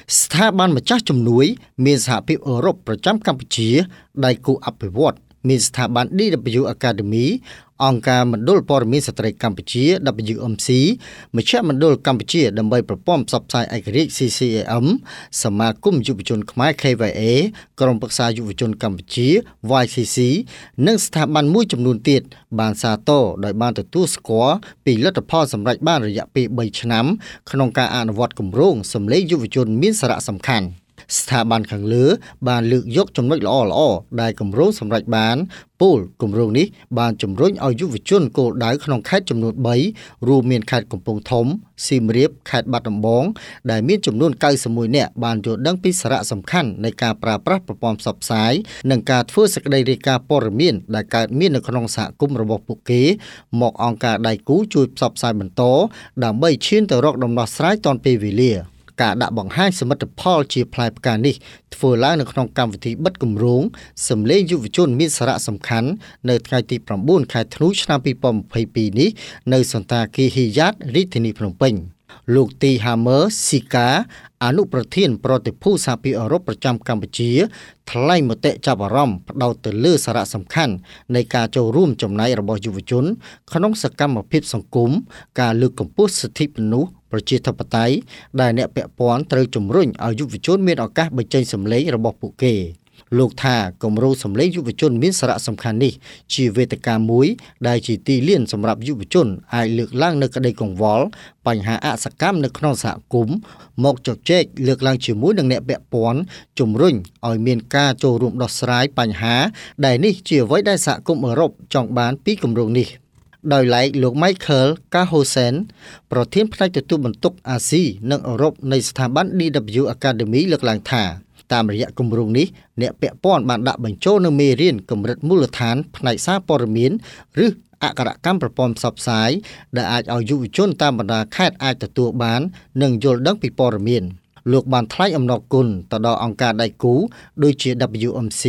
ស្ថាប័នម្ចាស់ជំនួយមានសហភាពអឺរ៉ុបប្រចាំកម្ពុជាដៃគូអភិវឌ្ឍន៍មានស្ថាប័ន DW Academy អង្គការមណ្ឌលព័ត៌មានស្ត្រីកម្ពុជា WMC មជ្ឈមណ្ឌលកម្ពុជាដើម្បីប្រព័ន្ធផ្សព្វផ្សាយឯករាជ្យ CCAM សមាគមយុវជនខ្មែរ KYA ក្រុមប្រឹក្សាយុវជនកម្ពុជា YCC និងស្ថាប័នមួយចំនួនទៀតបានសាទរដោយបានទទួលស្គាល់ពីលទ្ធផលសម្រេចបានរយៈពេល3ឆ្នាំក្នុងការអនុវត្តគម្រោងសម្លេងយុវជនមានសារៈសំខាន់ស្ថាប័នខាងលើបានលើកយកចំណុចល្អៗដែលគម្រោងសម្រេចបានពោលគម្រោងនេះបានជំរុញឲ្យយុវជនគោលដៅក្នុងខេត្តចំនួន3រួមមានខេត្តកំពង់ធំសៀមរាបខេត្តបាត់ដំបងដែលមានចំនួន91នាក់បានយល់ដឹងពីសារៈសំខាន់នៃការប្រើប្រាស់ប្រព័ន្ធផ្សព្វផ្សាយនិងការធ្វើសេចក្តីរាយការណ៍ព័ត៌មានដែលកើតមាននៅក្នុងសហគមន៍របស់ពួកគេមកអង្គការដៃគូជួយផ្សព្វផ្សាយបន្តដើម្បីឈានទៅរកដំណោះស្រាយទាន់ពេលវេលាការដាក់បង្ហាញសមិទ្ធផលជាផ្លែផ្កានេះធ្វើឡើងនៅក្នុងកម្មវិធីបិទគម្រោងសម្លេងយុវជនមានសារៈសំខាន់នៅថ្ងៃទី9ខែធ្នូឆ្នាំ2022នេះនៅសន្តាគារហ៊ីយ៉ាតរាជធានីភ្នំពេញលោកទីហាមើស៊ីកាអនុប្រធានប្រតិភូសហភាពអឺរ៉ុបប្រចាំកម្ពុជាថ្លែងមតិចាប់អារម្មណ៍ផ្ដោតទៅលើសារៈសំខាន់នៃការចូលរួមចំណែករបស់យុវជនក្នុងសកម្មភាពសង្គមការលើកកម្ពស់សិទ្ធិមនុស្សប្រជាធិបតេយ្យដែលអ្នកពាក់ព័ន្ធត្រូវជំរុញឲ្យយុវជនមានឱកាសបញ្ចេញសម្លេងរបស់ពួកគេលោកថាគម្រោងសម្លេងយុវជនមានសារៈសំខាន់នេះជាវេទិកាមួយដែលជាទីលានសម្រាប់យុវជនអាចលើកឡើងនៅក្តីកង្វល់បញ្ហាអសកម្មនៅក្នុងសហគមន៍មកជជែកលើកឡើងជាមួយនឹងអ្នកពាក់ព័ន្ធជំរុញឲ្យមានការចូលរួមដោះស្រាយបញ្ហាដែលនេះជាអ្វីដែលសហគមន៍អឺរ៉ុបចង់បានពីគម្រោងនេះដោយឡែកលោក Michael Cahosen ប្រធានផ្នែកទទួលបន្ទុកអាស៊ីនិងអឺរ៉ុបនៃស្ថាប័ន DW Academy លើកឡើងថាតាមរយៈគម្រោងនេះអ្នកពាក់ព័ន្ធបានដាក់បញ្ចូលនូវមេរៀនកម្រិតមូលដ្ឋានផ្នែកសារព័ត៌មានឬអក្ខរកម្មប្រព័ន្ធផ្សព្វផ្សាយដែលអាចឲ្យយុវជនតាមបណ្ដាខេត្តអាចទទួលបាននិងយល់ដឹងពីព័ត៌មានលោកបានថ្លែងអំណរគុណទៅដល់អង្គការដៃគូដូចជា WMC,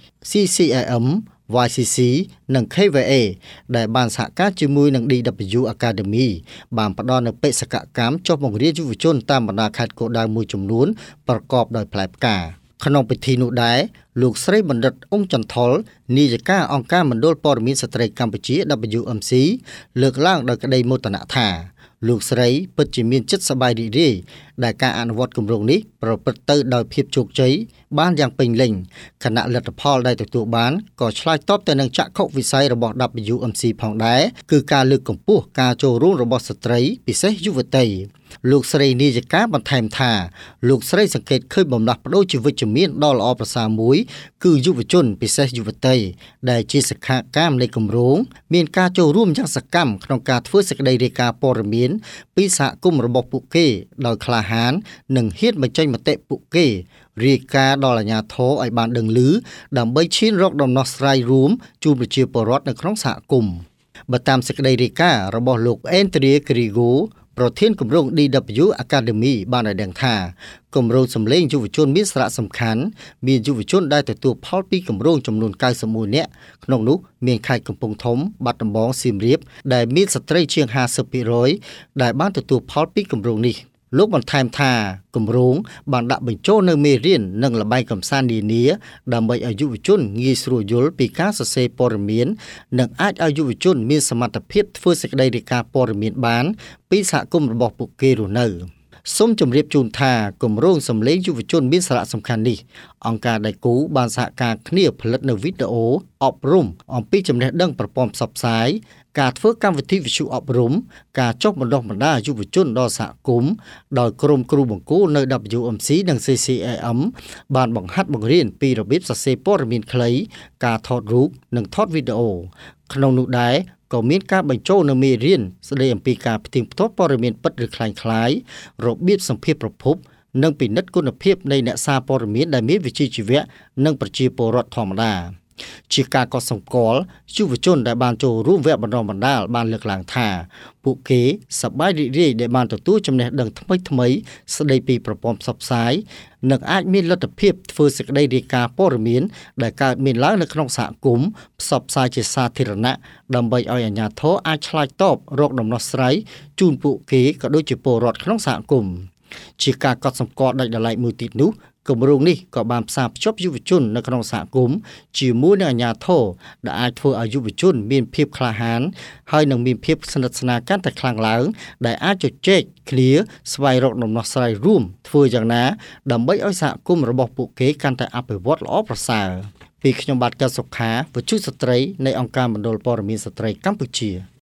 CCAM, YCC និង KVA ដែលបានសហការជាមួយនឹង DW Academy បានផ្ដល់នូវបេសកកម្មចុះបង្រៀនយុវជនតាមបណ្ដាខេត្តគោលដៅមួយចំនួនប្រកបដោយផ្លែផ្កាក្នុងពិធីនោះដែរលោកស្រីបណ្ឌិតអ៊ុងចន្ទថុលនាយិកាអង្គការមណ្ឌលព័ត៌មានស្ត្រីកម្ពុជា WMC លើកឡើងដោយក្តីមោទនៈថាលោកស្រីពិតជាមានចិត្តសប្បាយរីករាយដែលការអនុវត្តគម្រោងនេះប្រព្រឹត្តទៅដោយភាពជោគជ័យបានយ៉ាងពេញលេញខណៈលទ្ធផលដែលទទួលបានក៏ឆ្លើយតបទៅនឹងចក្ខុវិស័យរបស់ WMC ផងដែរគឺការលើកកម្ពស់ការចូលរួមរបស់ស្ត្រីពិសេសយុវតីលោកស្រីនាយិកាបន្ថែមថាលោកស្រីសង្កេតឃើញបំណះប្ដូរជាវិជ្ជមានដ៏ល្អប្រសើរមួយគឺយុវជនពិសេសយុវតីដែលជាសិក្ខាកាមនៃគម្រោងមានការចូលរួមយ៉ាងសកម្មក្នុងការធ្វើសេចក្តីរាយការណ៍ព័ត៌មានពីសហគមន៍របស់ពួកគេដោយក្លាហាននិងហ៊ានបញ្ចេញមតិពួកគេរាយការណ៍ដល់អាជ្ញាធរឲ្យបានដឹងឮដើម្បីឈានរកដំណោះស្រាយរួមជូនប្រជាពលរដ្ឋនៅក្នុងសហគមន៍បើតាមសេចក្តីរាយការណ៍របស់លោកអេនទ្រាគ្រីហ្គូប្រធានគម្រោង DW Academy បានឲ្យដឹងថាគម្រោងសម្លេងយុវជនមានសារៈសំខាន់មានយុវជនដែលទទួលផលពីគម្រោងចំនួន91នាក់ក្នុងនោះមានខេត្តកំពង់ធំបាត់ដំបងសៀមរាបដែលមានស្ត្រីជាង 50% ដែលបានទទួលផលពីគម្រោងនេះលោកបន្ថែមថាគម្រោងបានដាក់បញ្ចូលនៅមេរៀននិងល្បែងកម្សាន្តនានាដើម្បីឲ្យយុវជនងាយស្រួលយល់ពីការសរសេរព័ត៌មាននិងអាចឲ្យយុវជនមានសមត្ថភាពធ្វើសេចក្តីរាយការណ៍ព័ត៌មានបានពីសហគមន៍របស់ពួកគេរស់នៅសូមជម្រាបជូនថាគម្រោងសម្លេងយុវជនមានសារៈសំខាន់នេះអង្គការដៃគូបានសហការគ្នាផលិតនូវវីដេអូអប់រំអំពីចំណេះដឹងប្រព័ន្ធផ្សព្វផ្សាយការធ្វើកម្មវិធីវិទ្យុអប់រំការចុះបណ្ដុះបណ្ដាលយុវជនដល់សហគមន៍ដោយក្រុមគ្រូបង្គោលនៅ WMC និង CCAM បានបង្ហាត់បង្រៀនពីរបៀបសរសេរព័ត៌មានខ្លីការថតរូបនិងថតវីដេអូក្នុងនោះដែរក៏មានការបញ្ចូលនៅមេរៀនស្ដីអំពីការផ្ទៀងផ្ទាត់ព័ត៌មានពិតឬคล้ายៗរបៀបសម្ភាសប្រភពនិងពិនិត្យគុណភាពនៃអ្នកសារព័ត៌មានដែលមានវិជ្ជាជីវៈនិងប្រជាពលរដ្ឋធម្មតាជាការកត់សម្គាល់យុវជនដែលបានចូលរួមវគ្គបណ្ដុះបណ្ដាលបានលើកឡើងថាពួកគេសប្បាយរីករាយដែលបានទទួលចំណេះដឹងថ្មីៗស្ដីពីប្រព័ន្ធផ្សព្វផ្សាយនិងអាចមានលទ្ធភាពធ្វើសេចក្តីរាយការណ៍ព័ត៌មានដែលកើតមានឡើងនៅក្នុងសហគមន៍ផ្សព្វផ្សាយជាសាធារណៈដើម្បីឲ្យអាជ្ញាធរអាចឆ្លើយតបរកដំណោះស្រាយជូនពួកគេក៏ដូចជាពលរដ្ឋក្នុងសហគមន៍ជាការកត់សម្គាល់ដាច់ដោយឡែកមួយទៀតនោះគម្រោងនេះក៏បានផ្សារភ្ជាប់យុវជននៅក្នុងសហគមន៍ជាមួយនឹងអាជ្ញាធរដែលអាចធ្វើឲ្យយុវជនមានភាពក្លាហានហើយនឹងមានភាពស្និទ្ធស្នាលកាន់តែខ្លាំងឡើងដែលអាចជជែកគ្នាស្វែងរកដំណោះស្រាយរួមធ្វើយ៉ាងណាដើម្បីឲ្យសហគមន៍របស់ពួកគេកាន់តែអភិវឌ្ឍល្អប្រសើរពីខ្ញុំបាទកៅសុខាវិទ្យុស្ត្រីនៃអង្គការមណ្ឌលព័ត៌មានស្ត្រីកម្ពុជា